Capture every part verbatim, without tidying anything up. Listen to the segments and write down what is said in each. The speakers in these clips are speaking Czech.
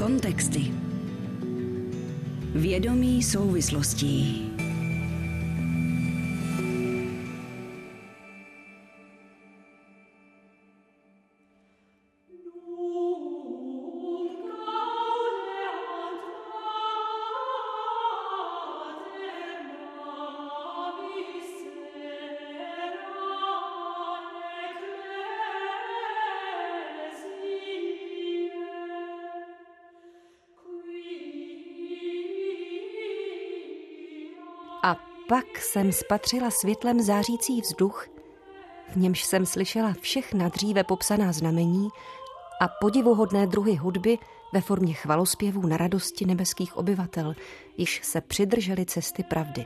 Kontexty. Vědomí souvislostí. A pak jsem spatřila světlem zářící vzduch, v němž jsem slyšela všechna dříve popsaná znamení a podivuhodné druhy hudby ve formě chvalospěvů na radosti nebeských obyvatel, již se přidrželi cesty pravdy.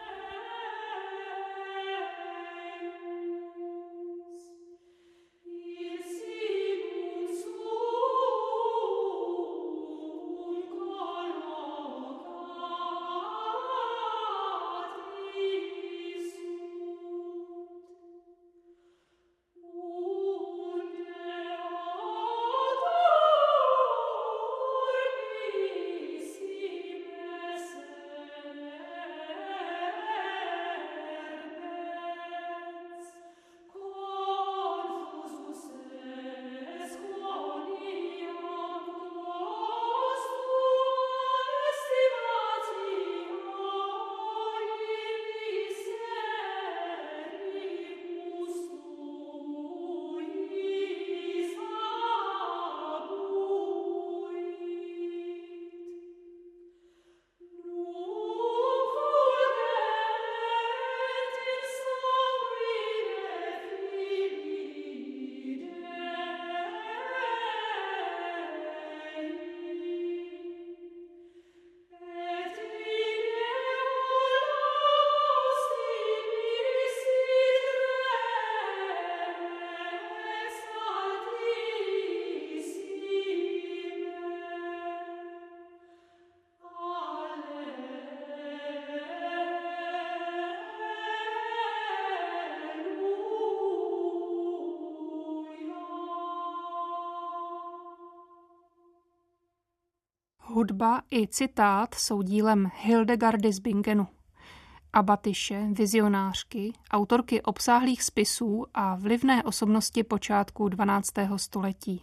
Hudba i citát jsou dílem Hildegardy z Bingenu, abatyše, vizionářky, autorky obsáhlých spisů a vlivné osobnosti počátku dvanáctého století.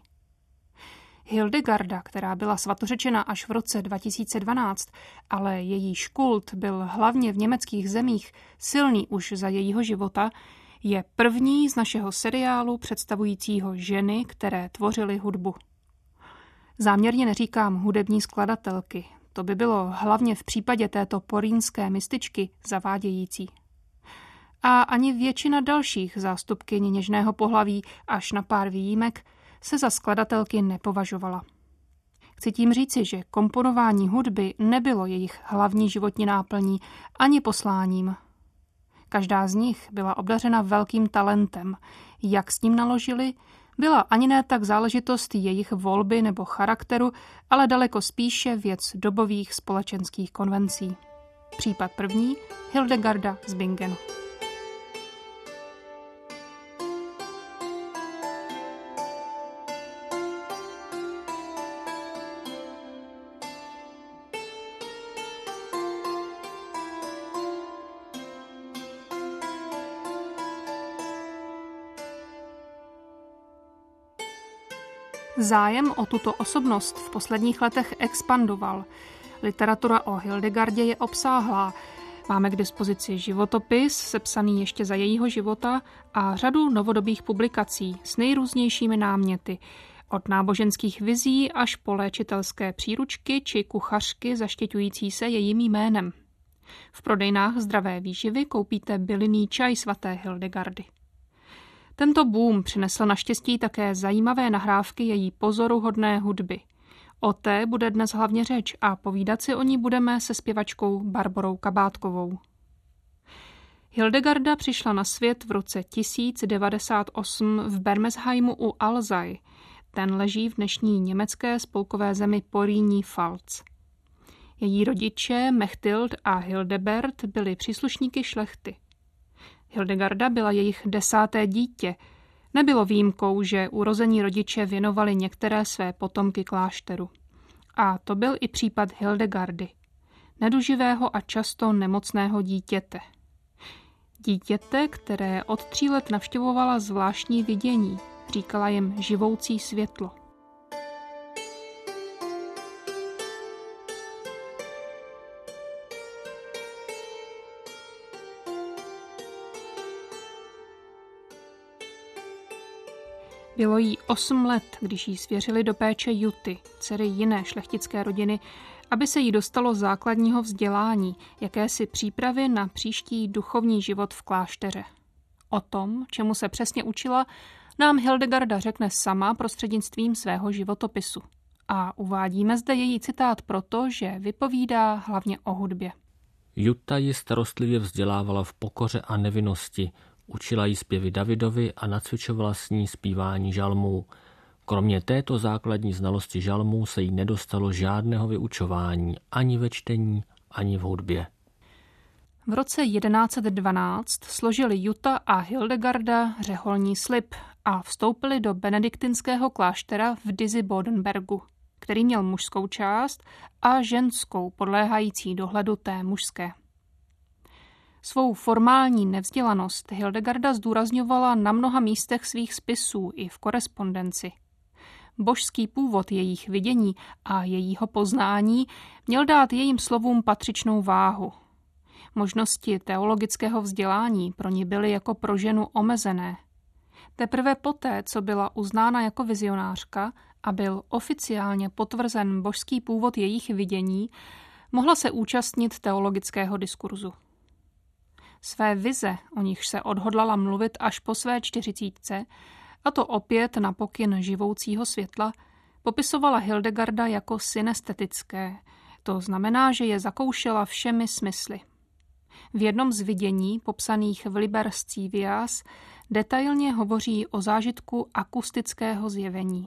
Hildegarda, která byla svatořečena až v roce dva tisíce dvanáct, ale její kult byl hlavně v německých zemích silný už za jejího života, je první z našeho seriálu představujícího ženy, které tvořily hudbu. Záměrně neříkám hudební skladatelky, to by bylo hlavně v případě této porýnské mističky zavádějící. A ani většina dalších zástupkyň něžného pohlaví, až na pár výjimek, se za skladatelky nepovažovala. Chci tím říci, že komponování hudby nebylo jejich hlavní životní náplní ani posláním. Každá z nich byla obdařena velkým talentem, jak s ním naložili, byla ani ne tak záležitost jejich volby nebo charakteru, ale daleko spíše věc dobových společenských konvencí. Případ první, Hildegarda z Bingenu. Zájem o tuto osobnost v posledních letech expandoval. Literatura o Hildegardě je obsáhlá. Máme k dispozici životopis, sepsaný ještě za jejího života, a řadu novodobých publikací s nejrůznějšími náměty, od náboženských vizí až po léčitelské příručky či kuchařky zaštiťující se jejím jménem. V prodejnách zdravé výživy koupíte bylinný čaj svaté Hildegardy. Tento boom přinesl naštěstí také zajímavé nahrávky její pozoruhodné hudby. O té bude dnes hlavně řeč a povídat si o ní budeme se zpěvačkou Barborou Kabátkovou. Hildegarda přišla na svět v roce tisíc devadesát osm v Bermesheimu u Alzey. Ten leží v dnešní německé spolkové zemi Porýní Pfalz. Její rodiče Mechtild a Hildebert byli příslušníky šlechty. Hildegarda byla jejich desáté dítě. Nebylo výjimkou, že urození rodiče věnovali některé své potomky klášteru. A to byl i případ Hildegardy, neduživého a často nemocného dítěte. Dítěte, které od tří let navštěvovala zvláštní vidění, říkala jim živoucí světlo. Bylo jí osm let, když jí svěřili do péče Juty, dcery jiné šlechtické rodiny, aby se jí dostalo základního vzdělání, jakési přípravy na příští duchovní život v klášteře. O tom, čemu se přesně učila, nám Hildegarda řekne sama prostřednictvím svého životopisu. A uvádíme zde její citát proto, že vypovídá hlavně o hudbě. Jutta ji starostlivě vzdělávala v pokoře a nevinnosti, učila jí zpěvy Davidovi a nacvičovala s ní zpívání žalmů. Kromě této základní znalosti žalmů se jí nedostalo žádného vyučování, ani ve čtení, ani v hudbě. V roce jedenáct set dvanáct složili Jutta a Hildegarda řeholní slib a vstoupili do benediktinského kláštera v Disi-Bodenbergu, který měl mužskou část a ženskou podléhající dohledu té mužské. Svou formální nevzdělanost Hildegarda zdůrazňovala na mnoha místech svých spisů i v korespondenci. Božský původ jejich vidění a jejího poznání měl dát jejím slovům patřičnou váhu. Možnosti teologického vzdělání pro ní byly jako pro ženu omezené. Teprve poté, co byla uznána jako vizionářka a byl oficiálně potvrzen božský původ jejich vidění, mohla se účastnit teologického diskurzu. Své vize, o nichž se odhodlala mluvit až po své čtyřicítce, a to opět na pokyn živoucího světla, popisovala Hildegarda jako synestetické. To znamená, že je zakoušela všemi smysly. V jednom z vidění, popsaných v Liber Scivias, detailně hovoří o zážitku akustického zjevení.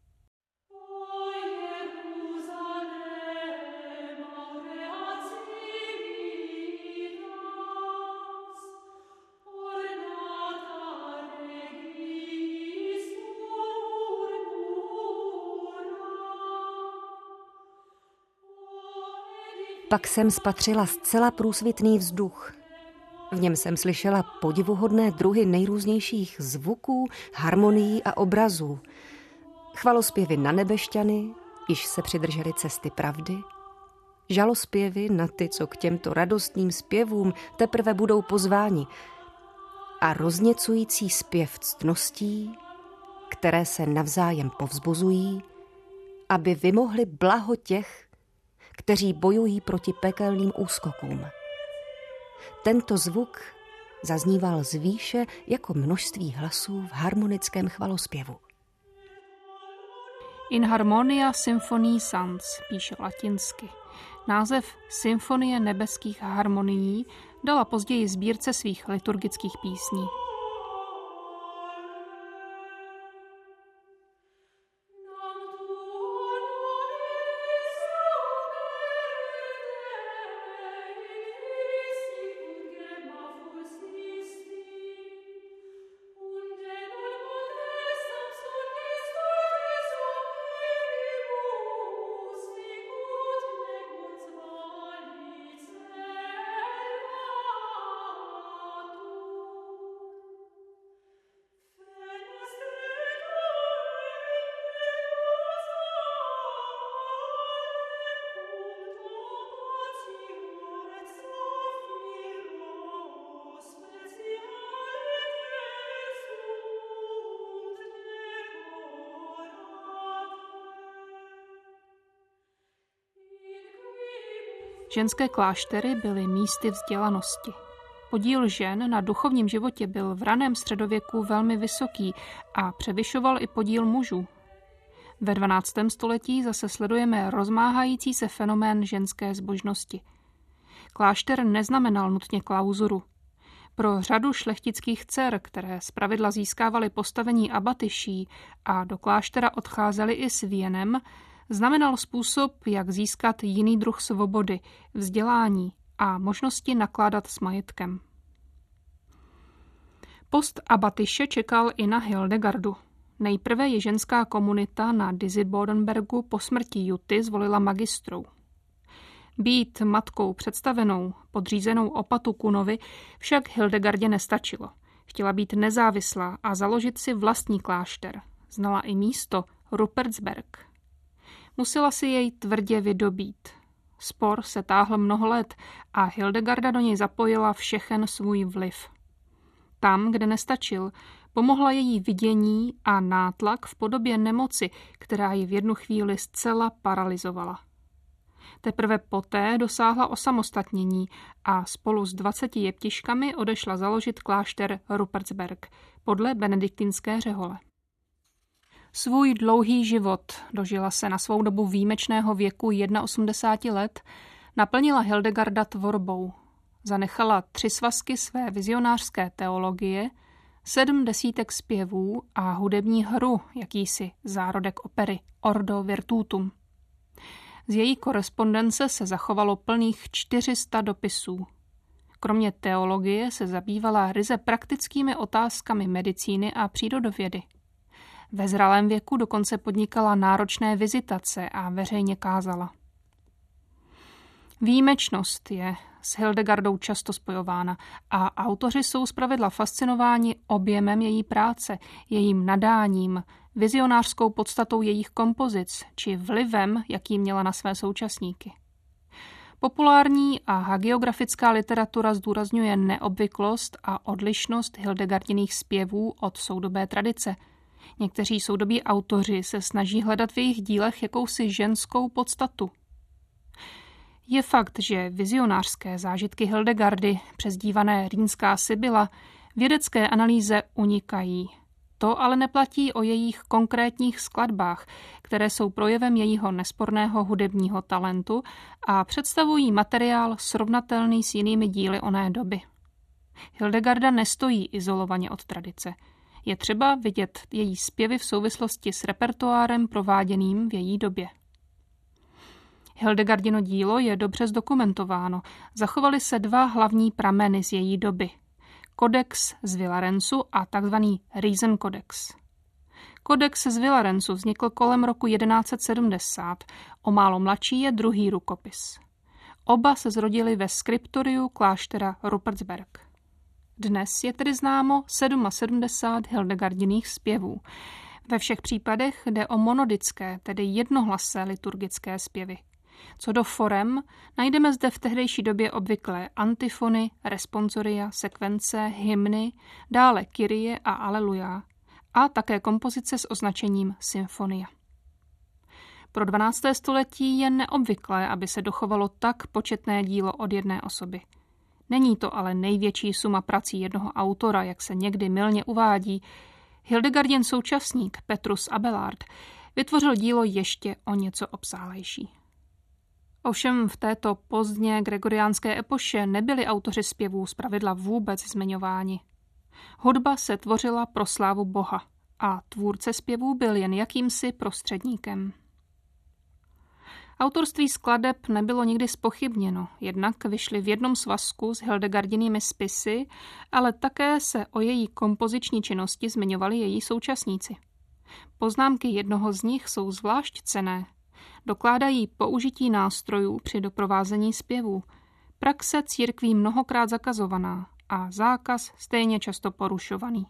Pak jsem spatřila zcela průsvitný vzduch. V něm jsem slyšela podivuhodné druhy nejrůznějších zvuků, harmonií a obrazů. Chvalospěvy na nebešťany, již se přidržely cesty pravdy. Žalospěvy na ty, co k těmto radostným zpěvům teprve budou pozváni. A rozněcující zpěv ctností, které se navzájem povzbuzují, aby vymohli blaho těch, kteří bojují proti pekelným úskokům. Tento zvuk zazníval z výše jako množství hlasů v harmonickém chvalospěvu. In harmonia symphonii sans, píše latinsky. Název Symfonie nebeských harmonií dala později sbírce svých liturgických písní. Ženské kláštery byly místy vzdělanosti. Podíl žen na duchovním životě byl v raném středověku velmi vysoký a převyšoval i podíl mužů. Ve dvanáctém století zase sledujeme rozmáhající se fenomén ženské zbožnosti. Klášter neznamenal nutně klauzuru. Pro řadu šlechtických dcer, které zpravidla získávaly postavení abatyší a do kláštera odcházely i s věnem, znamenal způsob, jak získat jiný druh svobody, vzdělání a možnosti nakládat s majetkem. Post abatyše čekal i na Hildegardu. Nejprve ji ženská komunita na Disibodenbergu po smrti Juty zvolila magistrou. Být matkou představenou, podřízenou opatu Kunovi, však Hildegardě nestačilo. Chtěla být nezávislá a založit si vlastní klášter. Znala i místo Rupertsberg. Musela si jej tvrdě vydobít. Spor se táhl mnoho let a Hildegarda do něj zapojila všechen svůj vliv. Tam, kde nestačil, pomohla její vidění a nátlak v podobě nemoci, která ji v jednu chvíli zcela paralyzovala. Teprve poté dosáhla osamostatnění a spolu s dvaceti jeptiškami odešla založit klášter Rupertsberg podle benediktinské řehole. Svůj dlouhý život, dožila se na svou dobu výjimečného věku osmdesáti jedna let, naplnila Hildegarda tvorbou. Zanechala tři svazky své vizionářské teologie, sedm desítek zpěvů a hudební hru, jakýsi zárodek opery Ordo Virtutum. Z její korespondence se zachovalo plných čtyři sta dopisů. Kromě teologie se zabývala ryze praktickými otázkami medicíny a přírodovědy. Ve zralém věku dokonce podnikala náročné vizitace a veřejně kázala. Výjimečnost je s Hildegardou často spojována a autoři jsou zpravidla fascinováni objemem její práce, jejím nadáním, vizionářskou podstatou jejich kompozic či vlivem, jaký měla na své současníky. Populární a hagiografická literatura zdůrazňuje neobvyklost a odlišnost Hildegardiných zpěvů od soudobé tradice. Někteří soudobí autoři se snaží hledat v jejich dílech jakousi ženskou podstatu. Je fakt, že vizionářské zážitky Hildegardy, přezdívané Rýnská Sibylla, vědecké analýze unikají. To ale neplatí o jejich konkrétních skladbách, které jsou projevem jejího nesporného hudebního talentu a představují materiál srovnatelný s jinými díly oné doby. Hildegarda nestojí izolovaně od tradice. Je třeba vidět její zpěvy v souvislosti s repertoárem prováděným v její době. Hildegardino dílo je dobře zdokumentováno. Zachovaly se dva hlavní prameny z její doby. Kodex z Villarensu a tzv. Riesenkodex. Kodex z Villarensu vznikl kolem roku jedenáct set sedmdesát. O málo mladší je druhý rukopis. Oba se zrodili ve skriptoriu kláštera Rupertsberg. Dnes je tedy známo sedmdesát sedm Hildegardiných zpěvů. Ve všech případech jde o monodické, tedy jednohlasé liturgické zpěvy. Co do forem, najdeme zde v tehdejší době obvyklé antifony, responsoria, sekvence, hymny, dále kyrie a aleluja a také kompozice s označením symfonia. Pro dvanácté století je neobvyklé, aby se dochovalo tak početné dílo od jedné osoby. Není to ale největší suma prací jednoho autora, jak se někdy mylně uvádí. Hildegardin současník Petrus Abelard vytvořil dílo ještě o něco obsáhlejší. Ovšem v této pozdně gregoriánské epoše nebyli autoři zpěvů zpravidla vůbec zmiňováni. Hudba se tvořila pro slávu Boha a tvůrce zpěvů byl jen jakýmsi prostředníkem. Autorství skladeb nebylo nikdy zpochybněno, jednak vyšly v jednom svazku s Hildegardinými spisy, ale také se o její kompoziční činnosti zmiňovali její současníci. Poznámky jednoho z nich jsou zvlášť cenné. Dokládají použití nástrojů při doprovázení zpěvů, praxe církví mnohokrát zakazovaná a zákaz stejně často porušovaný.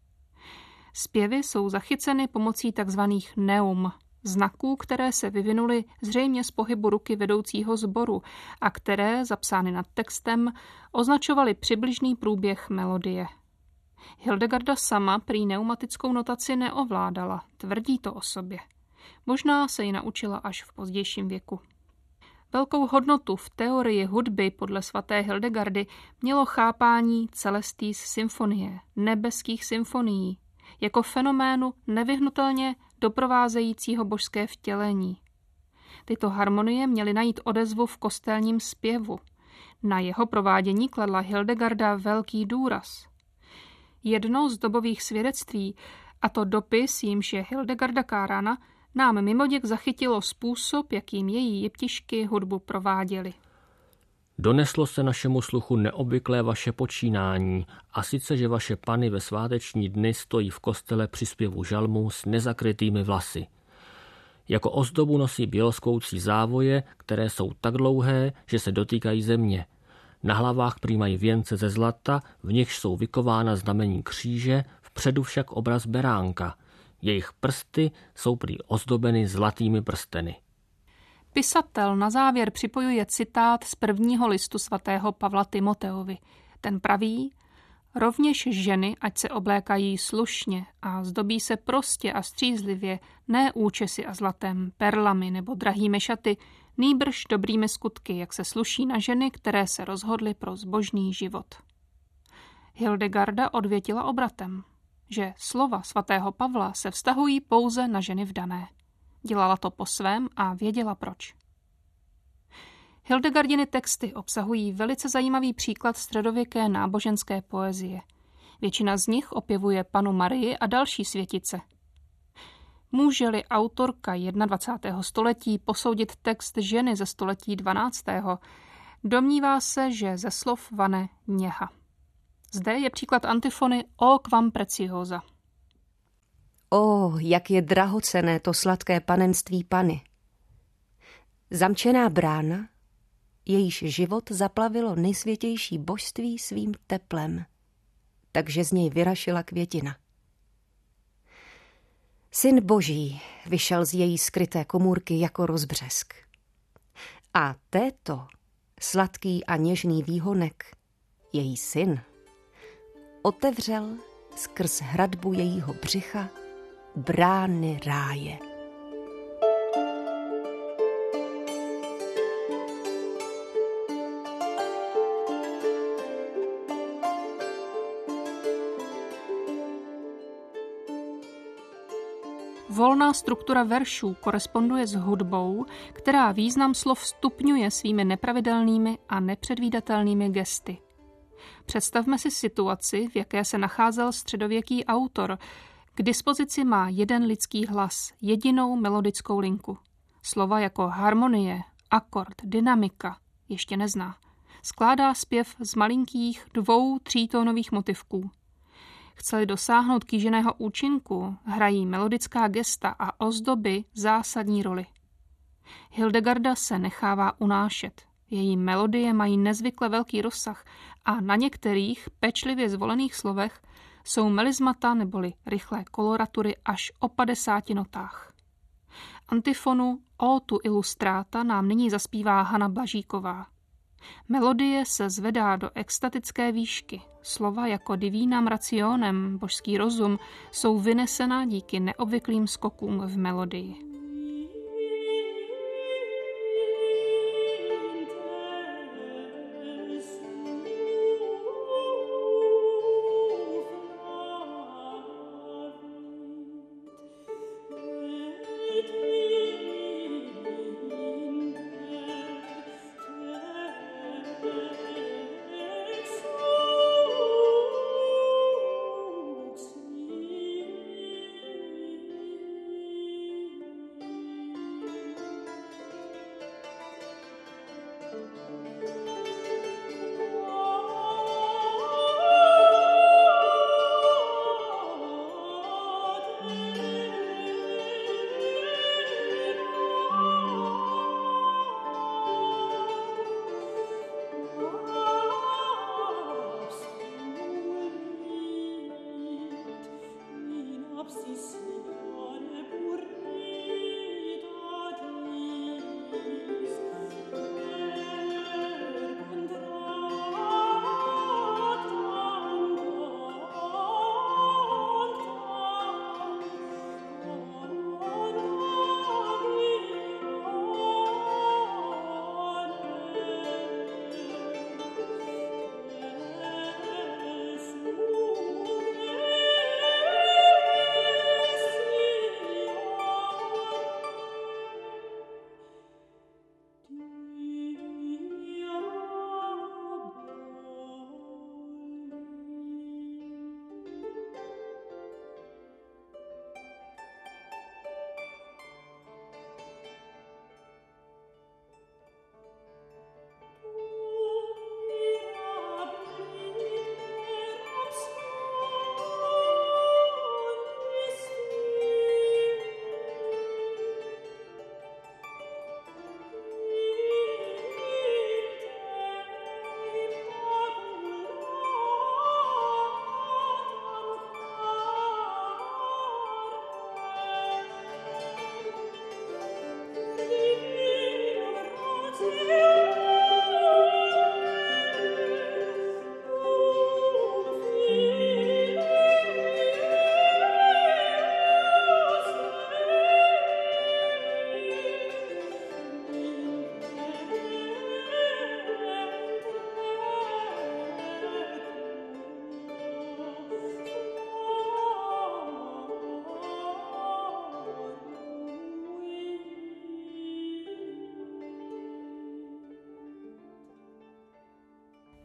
Zpěvy jsou zachyceny pomocí tzv. Neum, znaků, které se vyvinuly zřejmě z pohybu ruky vedoucího sboru a které, zapsány nad textem, označovaly přibližný průběh melodie. Hildegarda sama prý neumatickou notaci neovládala, tvrdí to o sobě. Možná se ji naučila až v pozdějším věku. Velkou hodnotu v teorii hudby podle svaté Hildegardy mělo chápání celestis symfonie, nebeských symfonií, jako fenoménu nevyhnutelně doprovázejícího božské vtělení. Tyto harmonie měly najít odezvu v kostelním zpěvu. Na jeho provádění kladla Hildegarda velký důraz. Jedno z dobových svědectví, a to dopis, jímž je Hildegarda kárána, nám mimoděk zachytilo způsob, jakým její jeptišky hudbu prováděly. Doneslo se našemu sluchu neobvyklé vaše počínání, a sice, že vaše pany ve sváteční dny stojí v kostele při zpěvu žalmů s nezakrytými vlasy. Jako ozdobu nosí běloskoucí závoje, které jsou tak dlouhé, že se dotýkají země. Na hlavách prý mají věnce ze zlata, v nichž jsou vykována znamení kříže, vpředu však obraz beránka. Jejich prsty jsou prý ozdobeny zlatými prsteny. Pisatel na závěr připojuje citát z prvního listu svatého Pavla Timoteovi. Ten praví: rovněž ženy, ať se oblékají slušně a zdobí se prostě a střízlivě, ne účesy a zlatem, perlami nebo drahými šaty, nýbrž dobrými skutky, jak se sluší na ženy, které se rozhodly pro zbožný život. Hildegarda odvětila obratem, že slova svatého Pavla se vztahují pouze na ženy vdané. Dělala to po svém a věděla proč. Hildegardiny texty obsahují velice zajímavý příklad středověké náboženské poezie. Většina z nich opěvuje Pannu Marii a další světice. Může-li autorka dvacátého prvního století posoudit text ženy ze století dvanáctého domnívá se, že ze slov vane něha. Zde je příklad antifony O quam preciosa. O, jak je drahocenné to sladké panenství Panny. Zamčená brána, jejíž život zaplavilo nejsvětější božství svým teplem, takže z něj vyrašila květina. Syn Boží vyšel z její skryté komůrky jako rozbřesk. A této sladký a něžný výhonek, její syn, otevřel skrz hradbu jejího břicha brány ráje. Volná struktura veršů koresponduje s hudbou, která význam slov stupňuje svými nepravidelnými a nepředvídatelnými gesty. Představme si situaci, v jaké se nacházel středověký autor. K dispozici má jeden lidský hlas, jedinou melodickou linku. Slova jako harmonie, akord, dynamika ještě nezná. Skládá zpěv z malinkých dvou třítónových motivků. Chce-li dosáhnout kýženého účinku, hrají melodická gesta a ozdoby zásadní roli. Hildegarda se nechává unášet. Její melodie mají nezvykle velký rozsah a na některých pečlivě zvolených slovech jsou melismata neboli rychlé koloratury až o padesáti notách. Antifonu O tu ilustráta nám nyní zaspívá Hana Blažíková. Melodie se zvedá do extatické výšky. Slova jako divínam rationem, božský rozum, jsou vynesena díky neobvyklým skokům v melodii.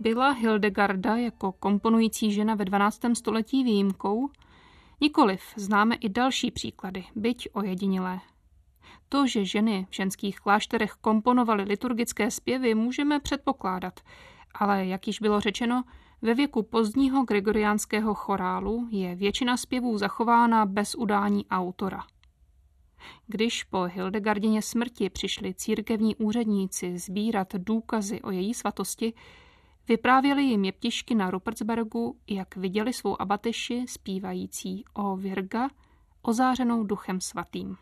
Byla Hildegarda jako komponující žena ve dvanáctém století výjimkou? Nikoliv, známe i další příklady, byť ojedinělé. To, že ženy v ženských klášterech komponovaly liturgické zpěvy, můžeme předpokládat, ale jak již bylo řečeno, ve věku pozdního gregoriánského chorálu je většina zpěvů zachována bez udání autora. Když po Hildegardině smrti přišli církevní úředníci sbírat důkazy o její svatosti, vyprávěli jim jeptišky na Rupertsbergu, jak viděli svou abatyši zpívající o Virga, ozářenou Duchem svatým.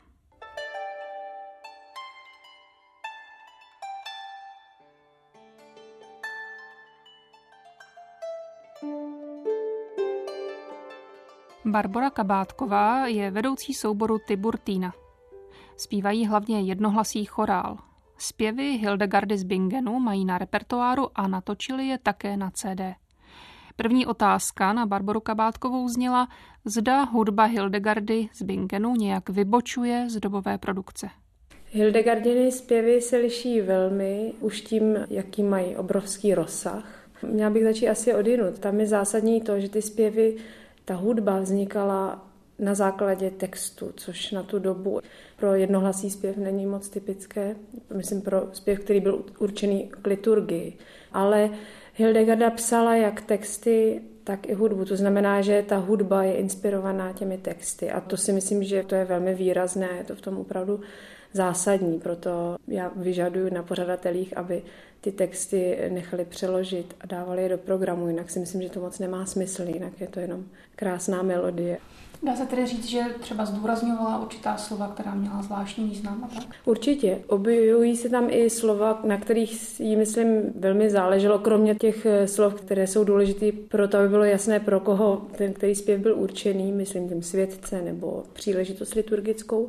Barbora Kabátková je vedoucí souboru Tiburtina. Zpívají hlavně jednohlasý chorál. Zpěvy Hildegardy z Bingenu mají na repertoáru a natočili je také na C D. První otázka na Barboru Kabátkovou zněla, zda hudba Hildegardy z Bingenu nějak vybočuje z dobové produkce. Hildegardiny zpěvy se liší velmi už tím, jaký mají obrovský rozsah. Měla bych začít asi odinut. Tam je zásadní to, že ty zpěvy, ta hudba vznikala na základě textu, což na tu dobu pro jednohlasý zpěv není moc typické. Myslím pro zpěv, který byl určený k liturgii. Ale Hildegarda psala jak texty, tak i hudbu. To znamená, že ta hudba je inspirovaná těmi texty. A to si myslím, že to je velmi výrazné, je to v tom opravdu zásadní. Proto já vyžaduju na pořadatelích, aby ty texty nechali přeložit a dávali je do programu. Jinak si myslím, že to moc nemá smysl, jinak je to jenom krásná melodie. Dá se tedy říct, že třeba zdůrazňovala určitá slova, která měla zvláštní význam? Tak? Určitě. Objevují se tam i slova, na kterých jí, myslím, velmi záleželo, kromě těch slov, které jsou důležité pro to, aby bylo jasné, pro koho ten, který zpěv byl určený, myslím tím světce nebo příležitost liturgickou.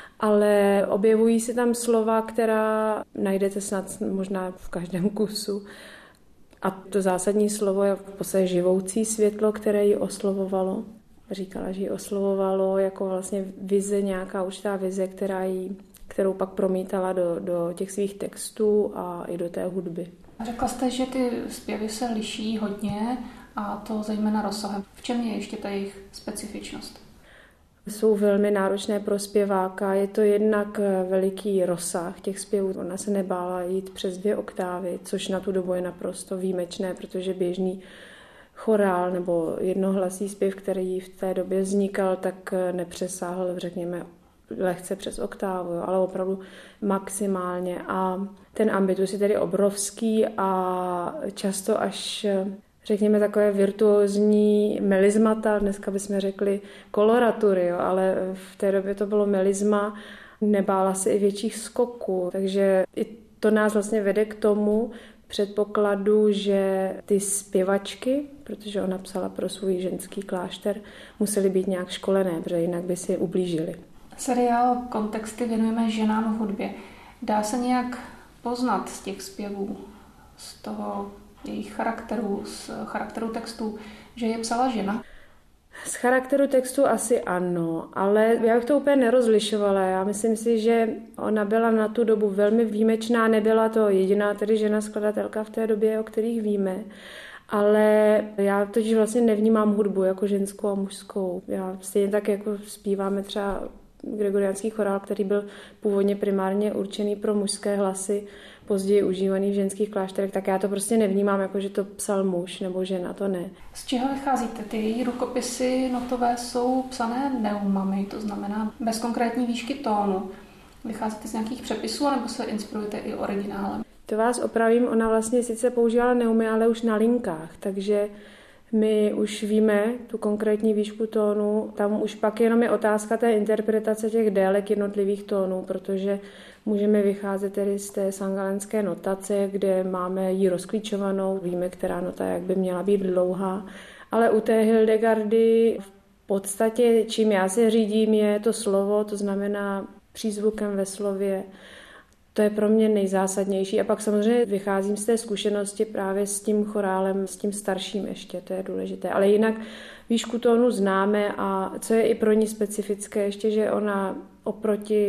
Ale objevují se tam slova, která najdete snad možná v každém kusu. A to zásadní slovo je v podstatě živoucí světlo, které ji oslovovalo. Říkala, že ji oslovovalo jako vlastně vize, nějaká určitá vize, která jí, kterou pak promítala do, do těch svých textů a i do té hudby. Řekla jste, že ty zpěvy se liší hodně a to zejména rozsahem. V čem je ještě ta jejich specifičnost? Jsou velmi náročné pro zpěváka. Je to jednak veliký rozsah těch zpěvů. Ona se nebála jít přes dvě oktávy, což na tu dobu je naprosto výjimečné, protože běžný chorál nebo jednohlasý zpěv, který v té době vznikal, tak nepřesáhl, řekněme, lehce přes oktávu, ale opravdu maximálně. A ten ambitus je tedy obrovský a často až, řekněme, takové virtuózní melizmata, dneska bychom řekli koloratury, jo, ale v té době to bylo melizma, nebála se i větších skoků, takže i to nás vlastně vede k tomu předpokladu, že ty zpěvačky, protože ona psala pro svůj ženský klášter, musely být nějak školené, protože jinak by si ublížili. Seriál Kontexty věnujeme ženám v hudbě. Dá se nějak poznat z těch zpěvů, z toho jejich charakteru, z charakteru textů, že je psala žena? Z charakteru textu asi ano, ale já bych to úplně nerozlišovala. Já myslím si, že ona byla na tu dobu velmi výjimečná, nebyla to jediná tedy žena skladatelka v té době, o kterých víme, ale já totiž vlastně nevnímám hudbu jako ženskou a mužskou. Já stejně tak, jako zpíváme třeba gregoriánský chorál, který byl původně primárně určený pro mužské hlasy, později užívaný v ženských klášterech, tak já to prostě nevnímám jako, že to psal muž nebo žena, to ne. Z čeho vycházíte? Ty její rukopisy notové jsou psané neumami, to znamená bez konkrétní výšky tónu. Vycházíte z nějakých přepisů, nebo se inspirujete i originálem? To vás opravím, ona vlastně sice používala neumy, ale už na linkách, takže my už víme tu konkrétní výšku tónu, tam už pak jenom je otázka té interpretace těch délek jednotlivých tónů, protože můžeme vycházet tedy z té sangalenské notace, kde máme ji rozklíčovanou, víme, která nota jak by měla být dlouhá, ale u té Hildegardy v podstatě, čím já se řídím, je to slovo, to znamená přízvukem ve slově. To je pro mě nejzásadnější. A pak samozřejmě vycházím z té zkušenosti právě s tím chorálem, s tím starším ještě, to je důležité. Ale jinak výšku tónu známe a co je i pro ní specifické, ještě, že ona oproti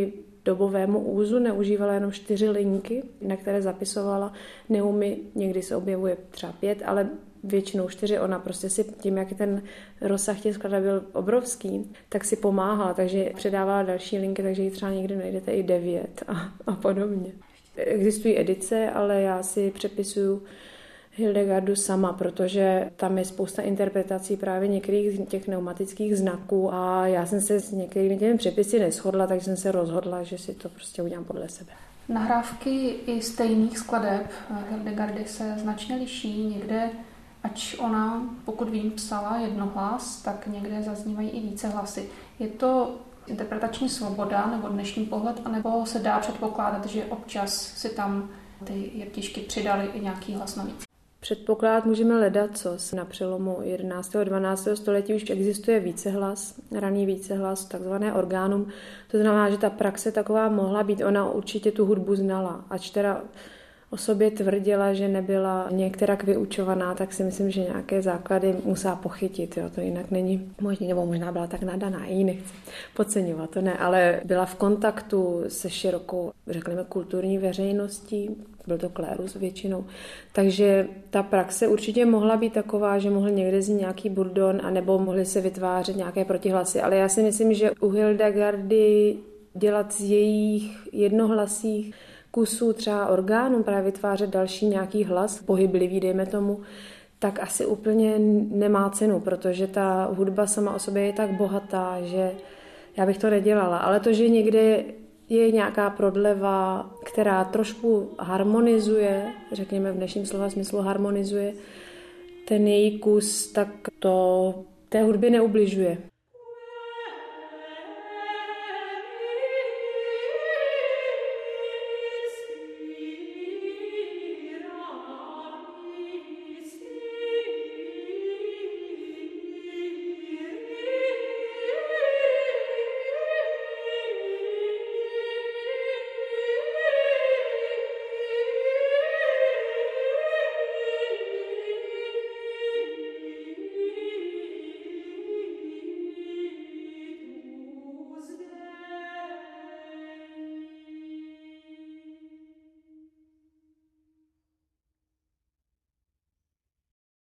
dobovému úzu, neužívala jenom čtyři linky, na které zapisovala. Neumi, někdy se objevuje třeba pět, ale většinou čtyři. Ona prostě si tím, jak ten rozsah těch skladeb byl obrovský, tak si pomáhala, takže předávala další linky, takže ji třeba někdy najdete i devět a, a podobně. Existují edice, ale já si přepisuju Hildegardu sama, protože tam je spousta interpretací právě některých těch pneumatických znaků a já jsem se s některými těmi přepisy neshodla, takže jsem se rozhodla, že si to prostě udělám podle sebe. Nahrávky i stejných skladeb Hildegardy se značně liší. Někde, ač ona, pokud vím, psala jednohlas, tak někde zaznívají i více hlasy. Je to interpretační svoboda nebo dnešní pohled, anebo se dá předpokládat, že občas si tam ty jeptišky přidali i nějaký hlas navíc? Předpoklad můžeme ledacos. Na přelomu jedenáctého a dvanáctého století už existuje vícehlas, raný vícehlas, takzvané orgánum. To znamená, že ta praxe taková mohla být. Ona určitě tu hudbu znala. Ač teda o sobě tvrdila, že nebyla některak vyučovaná, tak si myslím, že nějaké základy musela pochytit. Jo. To jinak není možné, nebo možná byla tak nadaná, ji nechci podceňovat, to ne, ale byla v kontaktu se širokou, řekněme, kulturní veřejností, byl to klérus většinou. Takže ta praxe určitě mohla být taková, že mohl někde znít nějaký burdon, anebo mohly se vytvářet nějaké protihlasy. Ale já si myslím, že u Hildegardy dělat z jejich jednohlasích kusů třeba orgánů, právě vytvářet další nějaký hlas, pohyblivý, dejme tomu, tak asi úplně nemá cenu, protože ta hudba sama o sobě je tak bohatá, že já bych to nedělala. Ale to, že někde je nějaká prodleva, která trošku harmonizuje, řekněme v dnešním slova smyslu harmonizuje ten její kus, tak to té hudbě neubližuje.